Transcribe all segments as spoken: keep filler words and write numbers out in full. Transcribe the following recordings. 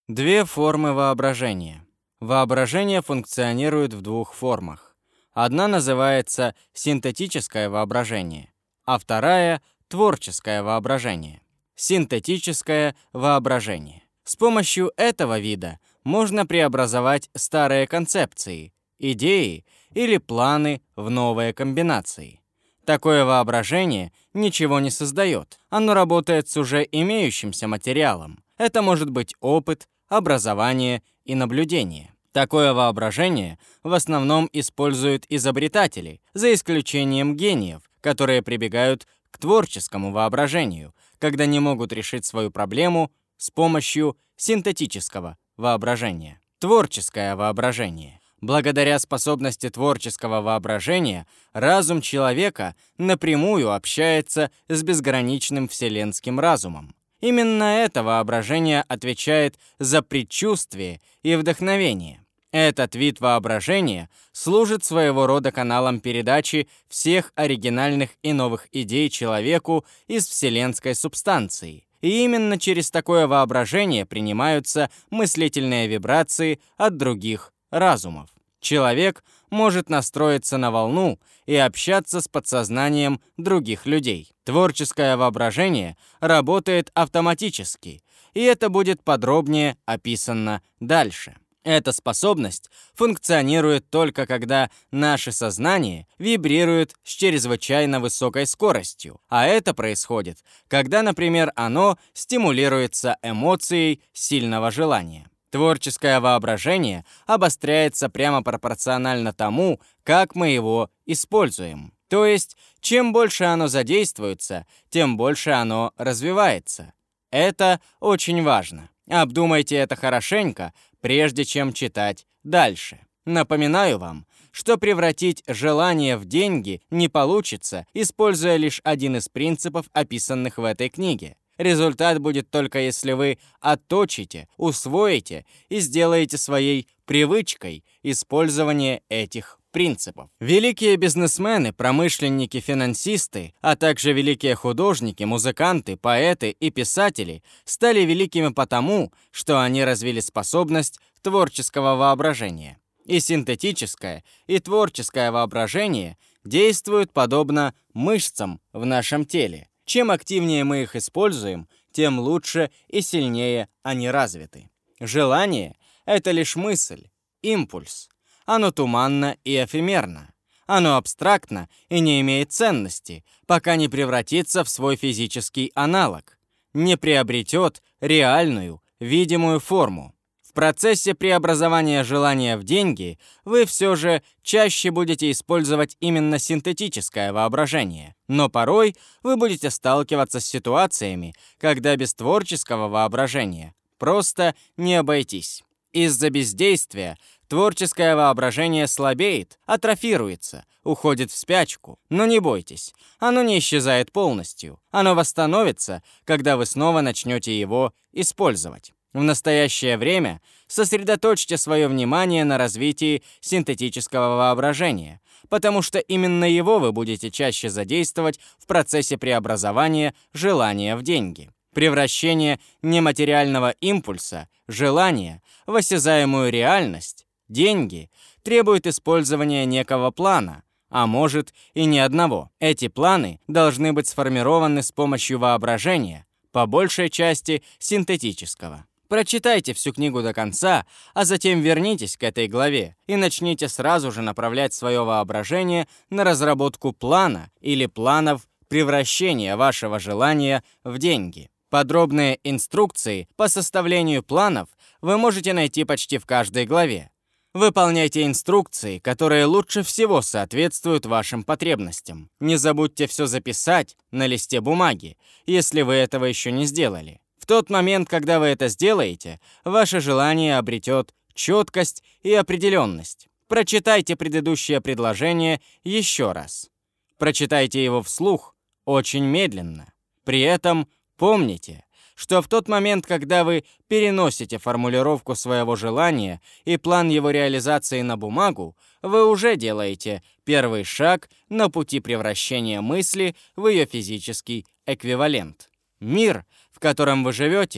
Две формы воображения. Воображение функционирует в двух формах. Одна называется синтетическое воображение, а вторая — творческое воображение. Синтетическое воображение. С помощью этого вида можно преобразовать старые концепции, идеи или планы в новые комбинации. Такое воображение ничего не создает, оно работает с уже имеющимся материалом. Это может быть опыт, образование и наблюдение. Такое воображение в основном используют изобретатели, за исключением гениев, которые прибегают к творческому воображению, когда не могут решить свою проблему с помощью синтетического воображения. Творческое воображение. Благодаря способности творческого воображения разум человека напрямую общается с безграничным вселенским разумом. Именно это воображение отвечает за предчувствие и вдохновение. Этот вид воображения служит своего рода каналом передачи всех оригинальных и новых идей человеку из вселенской субстанции. И именно через такое воображение принимаются мыслительные вибрации от других разумов. Человек может настроиться на волну и общаться с подсознанием других людей. Творческое воображение работает автоматически, и это будет подробнее описано дальше. Эта способность функционирует только когда наше сознание вибрирует с чрезвычайно высокой скоростью, а это происходит, когда, например, оно стимулируется эмоцией сильного желания. Творческое воображение обостряется прямо пропорционально тому, как мы его используем. То есть, чем больше оно задействуется, тем больше оно развивается. Это очень важно. Обдумайте это хорошенько, прежде чем читать дальше. Напоминаю вам, что превратить желание в деньги не получится, используя лишь один из принципов, описанных в этой книге. Результат будет только если вы отточите, усвоите и сделаете своей привычкой использование этих принципов. Великие бизнесмены, промышленники, финансисты, а также великие художники, музыканты, поэты и писатели стали великими потому, что они развили способность творческого воображения. И синтетическое, и творческое воображение действуют подобно мышцам в нашем теле. Чем активнее мы их используем, тем лучше и сильнее они развиты. Желание — это лишь мысль, импульс. Оно туманно и эфемерно. Оно абстрактно и не имеет ценности, пока не превратится в свой физический аналог, не приобретет реальную, видимую форму. В процессе преобразования желания в деньги вы все же чаще будете использовать именно синтетическое воображение. Но порой вы будете сталкиваться с ситуациями, когда без творческого воображения просто не обойтись. Из-за бездействия творческое воображение слабеет, атрофируется, уходит в спячку. Но не бойтесь, оно не исчезает полностью. Оно восстановится, когда вы снова начнете его использовать. В настоящее время сосредоточьте свое внимание на развитии синтетического воображения, потому что именно его вы будете чаще задействовать в процессе преобразования желания в деньги. Превращение нематериального импульса, желания, в осязаемую реальность, деньги, требует использования некого плана, а может и не одного. Эти планы должны быть сформированы с помощью воображения, по большей части синтетического. Прочитайте всю книгу до конца, а затем вернитесь к этой главе и начните сразу же направлять свое воображение на разработку плана или планов превращения вашего желания в деньги. Подробные инструкции по составлению планов вы можете найти почти в каждой главе. Выполняйте инструкции, которые лучше всего соответствуют вашим потребностям. Не забудьте все записать на листе бумаги, если вы этого еще не сделали. В тот момент, когда вы это сделаете, ваше желание обретет четкость и определенность. Прочитайте предыдущее предложение еще раз. Прочитайте его вслух очень медленно. При этом помните, что в тот момент, когда вы переносите формулировку своего желания и план его реализации на бумагу, вы уже делаете первый шаг на пути превращения мысли в ее физический эквивалент. Мир, в котором вы живете,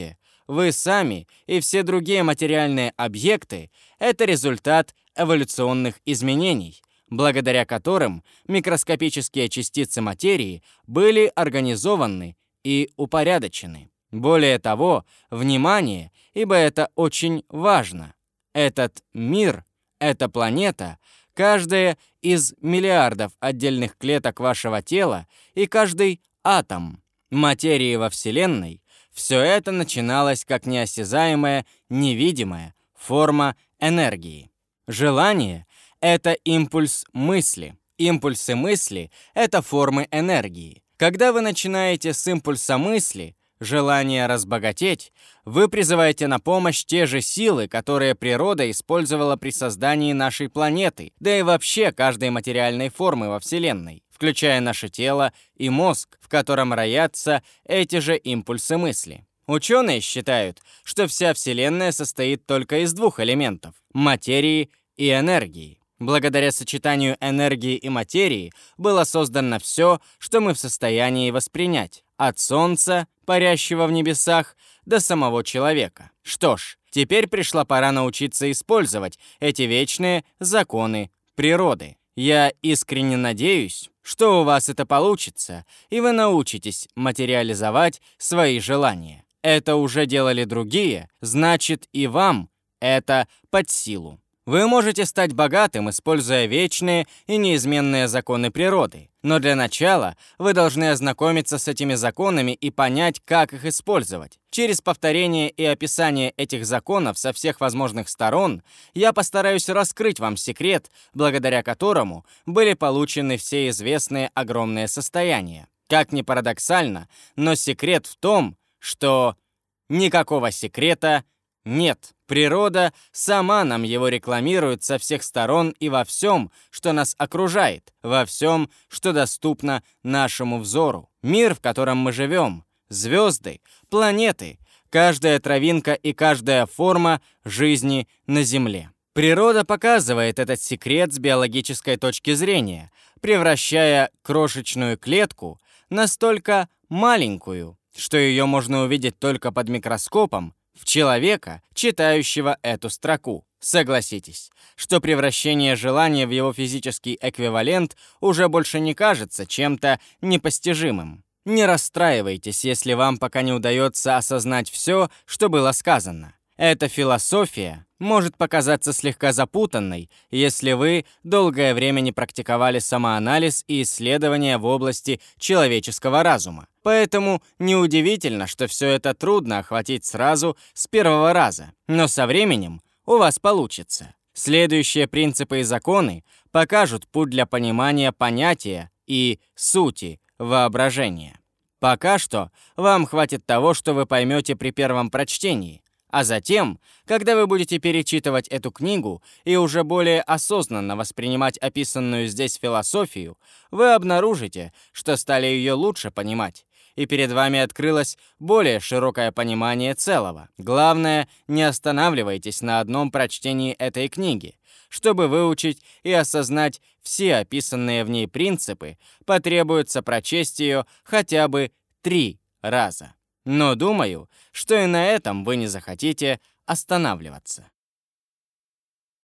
вы сами и все другие материальные объекты — это результат эволюционных изменений, благодаря которым микроскопические частицы материи были организованы и упорядочены. Более того, внимание, ибо это очень важно. Этот мир, эта планета, каждая из миллиардов отдельных клеток вашего тела и каждый атом материи во Вселенной — все это начиналось как неосязаемая, невидимая форма энергии. Желание — это импульс мысли. Импульсы мысли — это формы энергии. Когда вы начинаете с импульса мысли, желание разбогатеть, вы призываете на помощь те же силы, которые природа использовала при создании нашей планеты, да и вообще каждой материальной формы во Вселенной, включая наше тело и мозг, в котором роятся эти же импульсы мысли. Ученые считают, что вся Вселенная состоит только из двух элементов — материи и энергии. Благодаря сочетанию энергии и материи было создано все, что мы в состоянии воспринять, от Солнца, парящего в небесах, до самого человека. Что ж, теперь пришла пора научиться использовать эти вечные законы природы. Я искренне надеюсь, что у вас это получится, и вы научитесь материализовать свои желания. Это уже делали другие, значит, и вам это под силу. Вы можете стать богатым, используя вечные и неизменные законы природы. Но для начала вы должны ознакомиться с этими законами и понять, как их использовать. Через повторение и описание этих законов со всех возможных сторон я постараюсь раскрыть вам секрет, благодаря которому были получены все известные огромные состояния. Как ни парадоксально, но секрет в том, что никакого секрета нет. Природа сама нам его рекламирует со всех сторон и во всем, что нас окружает, во всем, что доступно нашему взору. Мир, в котором мы живем, звезды, планеты, каждая травинка и каждая форма жизни на Земле. Природа показывает этот секрет с биологической точки зрения, превращая крошечную клетку настолько маленькую, что ее можно увидеть только под микроскопом, в человека, читающего эту строку. Согласитесь, что превращение желания в его физический эквивалент уже больше не кажется чем-то непостижимым. Не расстраивайтесь, если вам пока не удается осознать все, что было сказано. Эта философия может показаться слегка запутанной, если вы долгое время не практиковали самоанализ и исследования в области человеческого разума. Поэтому неудивительно, что все это трудно охватить сразу с первого раза. Но со временем у вас получится. Следующие принципы и законы покажут путь для понимания понятия и сути воображения. Пока что вам хватит того, что вы поймете при первом прочтении. А затем, когда вы будете перечитывать эту книгу и уже более осознанно воспринимать описанную здесь философию, вы обнаружите, что стали ее лучше понимать, и перед вами открылось более широкое понимание целого. Главное, не останавливайтесь на одном прочтении этой книги. Чтобы выучить и осознать все описанные в ней принципы, потребуется прочесть ее хотя бы три раза. Но думаю, что и на этом вы не захотите останавливаться.